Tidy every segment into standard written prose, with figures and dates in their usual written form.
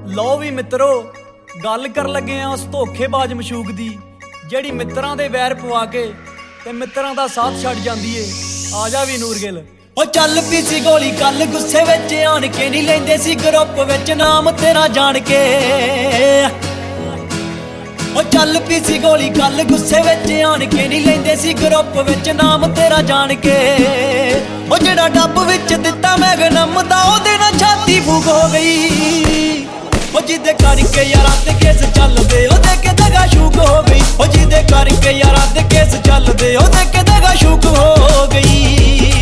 ਲਓ ਵੀ ਮਿੱਤਰੋ, ਗੱਲ ਕਰ ਲੱਗੇ ਆ ਉਸ ਧੋਖੇਬਾਜ਼ ਮਸ਼ੂਕ ਦੀ ਜਿਹੜੀ ਮਿੱਤਰਾਂ ਦੇ ਵੈਰ ਪਵਾ ਕੇ ਤੇ ਮਿੱਤਰਾਂ ਦਾ ਸਾਥ ਛੱਡ ਜਾਂਦੀ ਏ। ਆ ਜਾ ਵੀ ਨੂਰ ਗਿੱਲ। ਉਹ ਚੱਲ ਪੀ ਸੀ ਗੋਲੀ ਕੱਲ ਗੁੱਸੇ ਵਿੱਚ ਆਣ ਕੇ ਨਹੀਂ ਲੈਂਦੇ ਸੀ ਗਰੁੱਪ ਵਿੱਚ ਨਾਮ ਤੇਰਾ ਜਾਣ ਕੇ। ਉਹ ਚੱਲ ਪੀ ਸੀ ਗੋਲੀ ਕੱਲ ਗੁੱਸੇ ਵਿੱਚ ਆਣ ਕੇ ਨਹੀਂ ਲੈਂਦੇ ਸੀ ਗਰੁੱਪ ਵਿੱਚ ਨਾਮ ਤੇਰਾ ਜਾਣ ਕੇ। ਉਹ ਜਿਹੜਾ ਡੱਬ ਵਿੱਚ ਦਿੱਤਾ ਮੈਂ ਗਨਮ ਦਾ ਉਹਦੇ ਨਾਲ ਛਾਤੀ ਫੂਕ ਹੋ ਗਈ। ਉਹ ਜਿਹਦੇ ਕਰਕੇ ਯਾਰਾਂ ਤੇ ਕੇਸ ਚੱਲਦੇ ਉਹਦੇ ਕੇ ਦਗਾ ਸ਼ੂਕ ਹੋ ਗਈ। ਉਹ ਜਿਹਦੇ ਕਰਕੇ ਯਾਰਾਂ ਤੇ ਕੇਸ ਚੱਲਦੇ ਉਹਦੇ ਕੇ ਦਗਾ ਸ਼ੂਕ ਹੋ ਗਈ।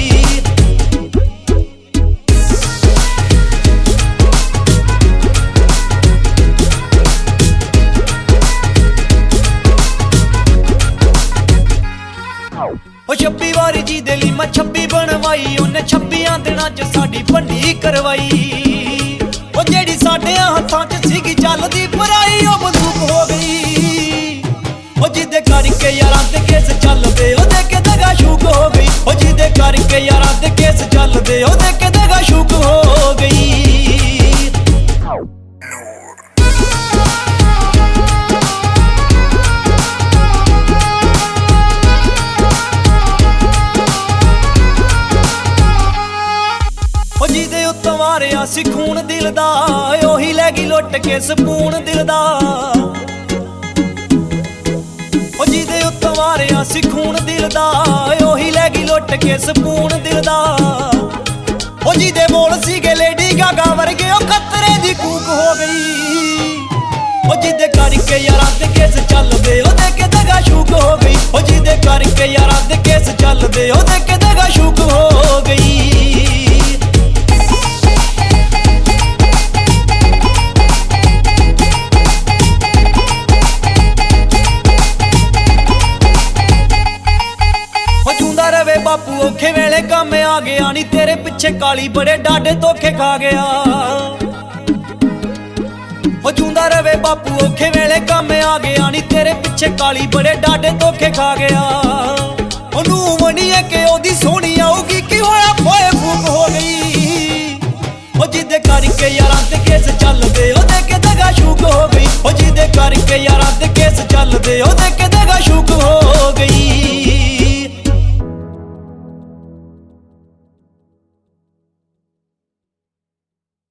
ਉਹ 26 ਵਾਰੀ ਜੀ ਦੇ ਲਈ ਮੈਂ 26 ਬਣਵਾਈ, ਉਹਨੇ 26 ਦਿਨਾਂ ਚ ਸਾਡੀ ਭੰਡੀ ਕਰਵਾਈ। ਉਹ ਜਿਹੜੀ ਸਾਡੇ ਹੱਥਾਂ ਚ ਸੀਗੀ ਚੱਲਦੀ ਪਰਾਈ ਉਹ ਬੰਦੂਕ ਹੋ ਗਈ। ਉਹ ਜਿਹਦੇ ਕਰਕੇ ਯਾਰਾਂ ਤੇ ਕੇਸ ਚੱਲਦੇ ਉਹਦੇ ਕੇ ਦਗਾ ਸ਼ੂਕ ਹੋ ਗਈ। ਉਹ ਜਿਹਦੇ ਕਰਕੇ ਯਾਰਾਂ ਤੇ ਕੇਸ ਚੱਲਦੇ ਉਹਦੇ ਕੇ ਦਗਾ ਸ਼ੂਕ ਹੋ ਗਈ। ਜਿਹਦੇ ਉੱਤੋਂ ਮਾਰਿਆ ਸੀ ਖੂਨ ਦਿਲ ਦਾ ਉਹੀ ਲੈ ਗਈ ਲੁੱਟ ਕੇ ਸਪੂਨ ਦਿਲ ਦਾ। ਉਹ ਜਿਹਦੇ ਉੱਤੋਂ ਮਾਰਿਆ ਸੀ ਖੂਨ ਦਿਲ ਦਾ ਉਹੀ ਲੈ ਗਈ ਲੁੱਟ ਕੇ ਸਪੂਨ ਦਿਲ ਦਾ। ਉਹ ਜਿਹਦੇ ਬੋਲ ਸੀਗੇ ਲੇਡੀ ਗਾਗਾ ਵਰਗੇ ਉਹ ਖਤਰੇ ਦੀ ਕੂਕ ਹੋ ਗਈ। ਉਹ ਜਿਹਦੇ ਕਰਕੇ ਯਾਰਾਂ ਤੇ ਕੇਸ ਚੱਲਦੇ ਉਹਦੇ ਕੇ ਦਗਾ ਸ਼ੂਕ ਹੋ ਗਈ। ਉਹ ਜਿਹਦੇ ਕਰਕੇ ਯਾਰਾਂ ਤੇ ਕੇਸ ਚੱਲਦੇ ਉਹਦੇ ਕੇ ਦਗਾ ਸ਼ੂਕ ਹੋ ਗਈ। ਬਾਪੂ ਔਖੇ ਵੇਲੇ ਕੰਮ ਆ ਗਿਆ ਨੀ ਤੇਰੇ ਪਿੱਛੇ ਕਾਲੀ ਬੜੇ ਡਾਢੇ ਧੋਖੇ ਖਾ ਗਿਆ। ਉਹ ਜੂੰਦਾ ਰਵੇ ਬਾਪੂ ਔਖੇ ਵੇਲੇ ਕੰਮ ਆ ਗਿਆ ਨੀ ਤੇਰੇ ਪਿੱਛੇ ਕਾਲੀ ਬੜੇ ਡਾਢੇ ਧੋਖੇ ਖਾ ਗਿਆ। ਉਹਨੂੰ ਮਣੀਏ ਕਿ ਉਹਦੀ ਸੋਹਣੀ ਆਊਗੀ ਕੀ ਹੋਇਆ ਪੋਏ ਫੂਕ ਹੋ ਗਈ। ਉਹ ਜਿਹਦੇ ਕਰਕੇ ਯਾਰਾਂ ਤੇ ਕੇਸ ਚੱਲਦੇ ਉਹਦੇ ਕੇ ਦਗਾ ਸ਼ੂਕ ਹੋ ਗਈ। ਉਹ ਜਿਹਦੇ ਕਰਕੇ ਯਾਰਾਂ ਤੇ ਕੇਸ ਚੱਲਦੇ ਉਹਦੇ ਕੇ